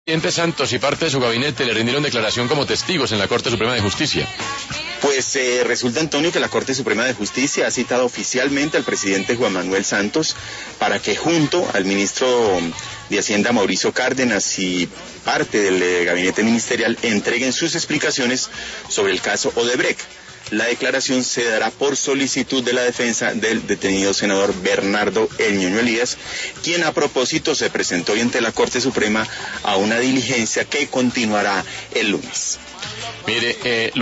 Presidente Santos y parte de su gabinete le rindieron declaración como testigos en la Corte Suprema de Justicia. Pues resulta, Antonio, que la Corte Suprema de Justicia ha citado oficialmente al presidente Juan Manuel Santos para que junto al ministro de Hacienda Mauricio Cárdenas y parte del gabinete ministerial entreguen sus explicaciones sobre el caso Odebrecht. La declaración se dará por solicitud de la defensa del detenido senador Bernardo El Ñoño Elías, quien a propósito se presentó hoy ante la Corte Suprema a una diligencia que continuará el lunes. Mire,